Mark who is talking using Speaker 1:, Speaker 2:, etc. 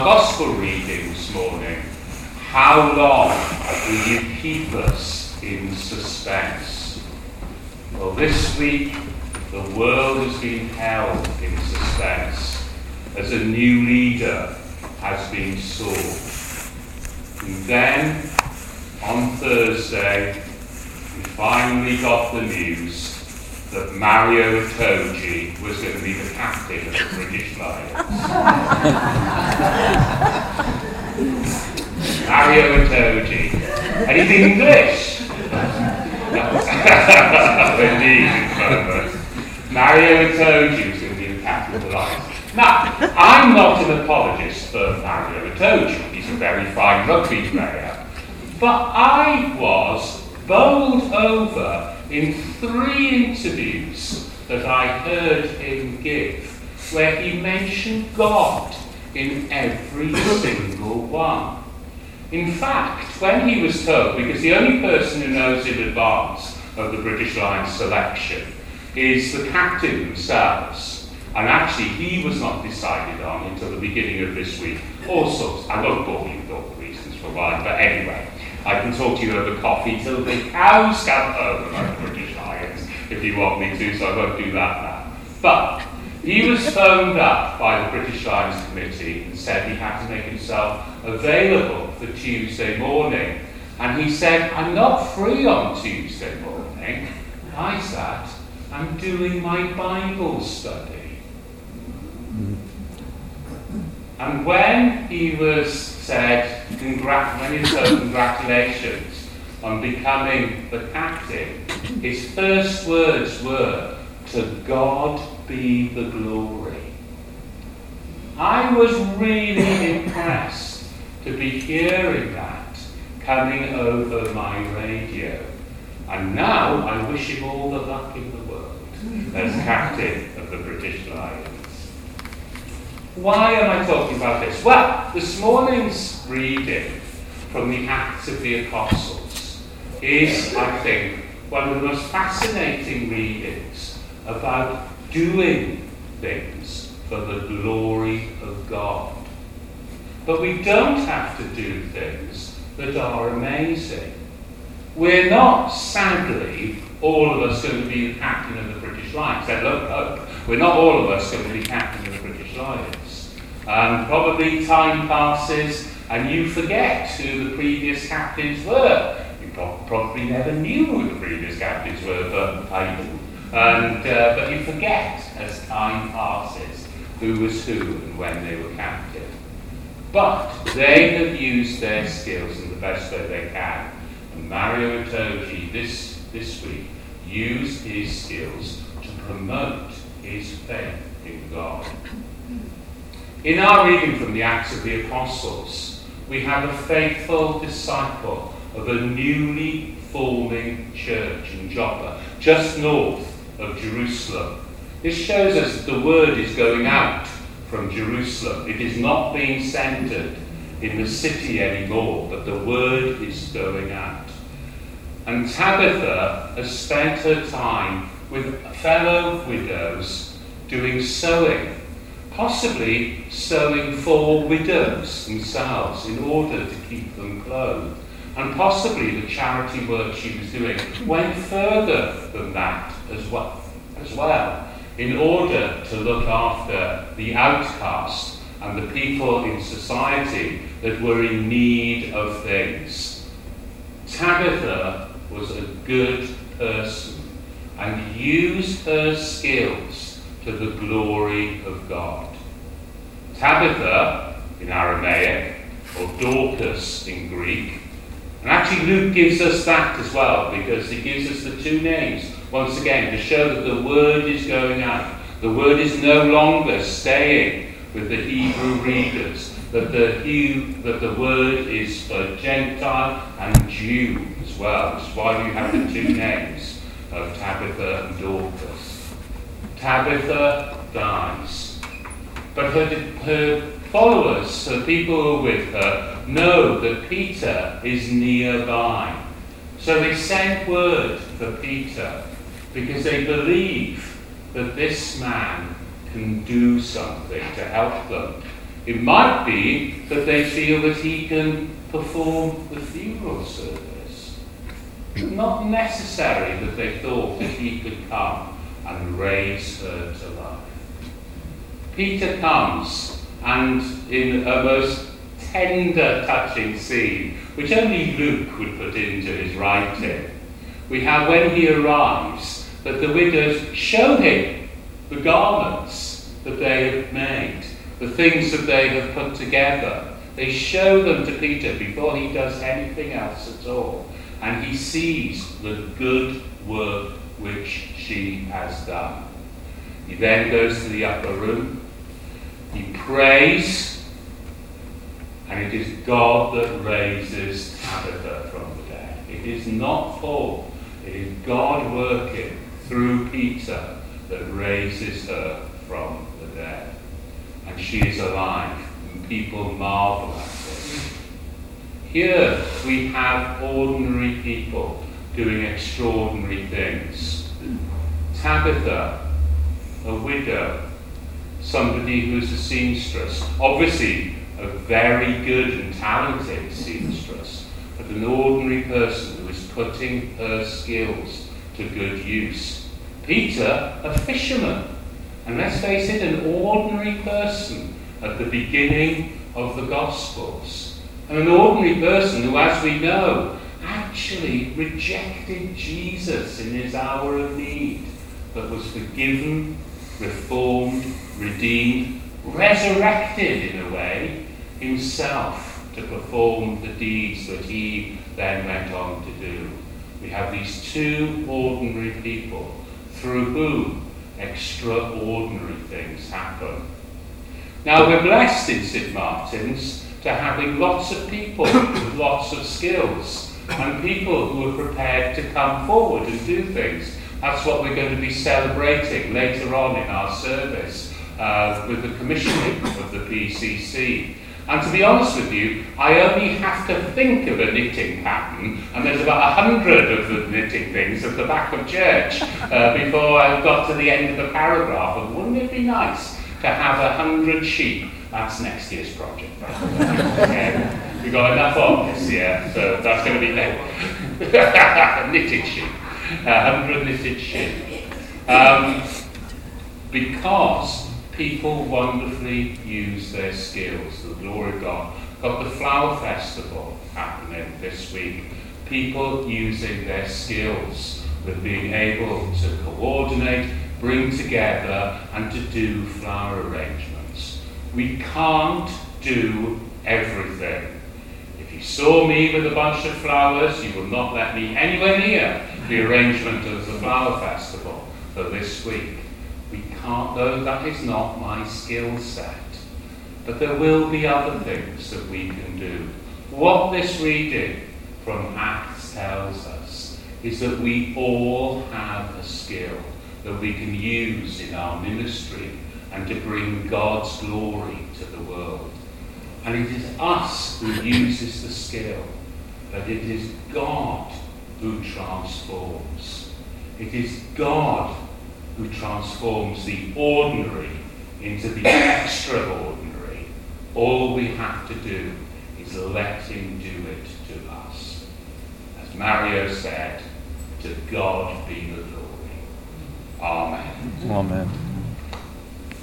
Speaker 1: Gospel reading this morning. How long will you keep us in suspense? Well, this week the world has been held in suspense as a new leader has been sought. And then on Thursday we finally got the news that Mario Itoje was going to be the captain of the British Lions. Mario Itoje. And he's English. Indeed, Mario Itoje was going to be the captain of the Lions. Now, I'm not an apologist for Mario Itoje. He's a very fine rugby player. But I was bowled over in 3 interviews that I heard him give, where he mentioned God in every single one. In fact, when he was told, because the only person who knows in advance of the British Lions selection is the captain themselves, and actually he was not decided on until the beginning of this week. All sorts, I won't bore you with all the reasons for why, but anyway, I can talk to you over coffee till the cows come home about the British Lions if you want me to, so I won't do that now. But he was phoned up by the British Lions Committee and said he had to make himself available for Tuesday morning. And he said, I'm not free on Tuesday morning. I said, I'm doing my Bible study. And when he was said, when he was told congratulations on becoming the captain, his first words were, to God be the glory. I was really impressed to be hearing that coming over my radio. And now I wish him all the luck in the world as captain of the British Lions. Why am I talking about this? Well, this morning's reading from the Acts of the Apostles is, I think, one of the most fascinating readings about doing things for the glory of God. But we don't have to do things that are amazing. We're not, sadly, all of us going to be the captain of the British Lions. Look, we're not all of us going to be captain of the British Lions. And probably time passes and you forget who the previous captains were. You probably never knew who the previous captains were, but I do. But you forget as time passes who was who and when they were captain. But they have used their skills in the best way they can. And Mario Itoje this week used his skills to promote his faith in God. In our reading from the Acts of the Apostles, we have a faithful disciple of a newly forming church in Joppa, just north of Jerusalem. This shows us that the word is going out from Jerusalem. It is not being centered in the city anymore, but the word is going out. And Tabitha has spent her time with fellow widows doing sewing, possibly sewing for widows themselves in order to keep them clothed. And possibly the charity work she was doing went further than that as well, in order to look after the outcast and the people in society that were in need of things. Tabitha was a good person and used her skills to the glory of God. Tabitha in Aramaic, or Dorcas in Greek, and actually Luke gives us that as well, because he gives us the two names once again to show that the word is going out. The word is no longer staying with the Hebrew readers, that the word is for Gentile and Jew as well. That's why we have the two names of Tabitha and Dorcas. Tabitha dies, but her followers, the people who are with her, know that Peter is nearby. So they send word for Peter because they believe that this man can do something to help them It might be that they feel that he can perform the funeral service. Not necessary that they thought that he could come and raise her to life. Peter comes, and in a most tender, touching scene, which only Luke would put into his writing, we have, when he arrives, that the widows show him the garments that they have made, the things that they have put together. They show them to Peter before he does anything else at all. And he sees the good work which she has done. He then goes to the upper room. He prays. And it is God that raises Tabitha from the dead. It is not Paul. It is God working through Peter that raises her from the dead. And she is alive. And people marvel at this. Here we have ordinary people doing extraordinary things. Tabitha, a widow, somebody who's a seamstress, obviously a very good and talented seamstress, but an ordinary person who is putting her skills to good use. Peter, a fisherman, and let's face it, an ordinary person at the beginning of the Gospels. And an ordinary person who, as we know, actually rejected Jesus in his hour of need, but was forgiven, reformed, redeemed, resurrected in a way, himself to perform the deeds that he then went on to do. We have these two ordinary people through whom extraordinary things happen. Now, we're blessed in St. Martin's to having lots of people with lots of skills and people who are prepared to come forward and do things. That's what we're going to be celebrating later on in our service with the commissioning of the PCC. And to be honest with you, I only have to think of a knitting pattern, and there's about 100 of the knitting things at the back of church before I've got to the end of a paragraph. And wouldn't it be nice to have 100 sheep? That's next year's project. We've got enough on this year, so that's going to be knitted sheep. 100 knitted sheep. Because people wonderfully use their skills, the glory of God. Got the Flower Festival happening this week. People using their skills with being able to coordinate, bring together, and to do flower arrangements. We can't do everything. If you saw me with a bunch of flowers, you will not let me anywhere near the arrangement of the Flower Festival for this week. We can't, though that is not my skill set. But there will be other things that we can do. What this reading from Acts tells us is that we all have a skill that we can use in our ministry and to bring God's glory to the world. And it is us who uses the skill, but it is God who transforms. It is God who transforms the ordinary into the extraordinary. All we have to do is let him do it to us. As Mario said, to God be the glory. Amen.
Speaker 2: Amen.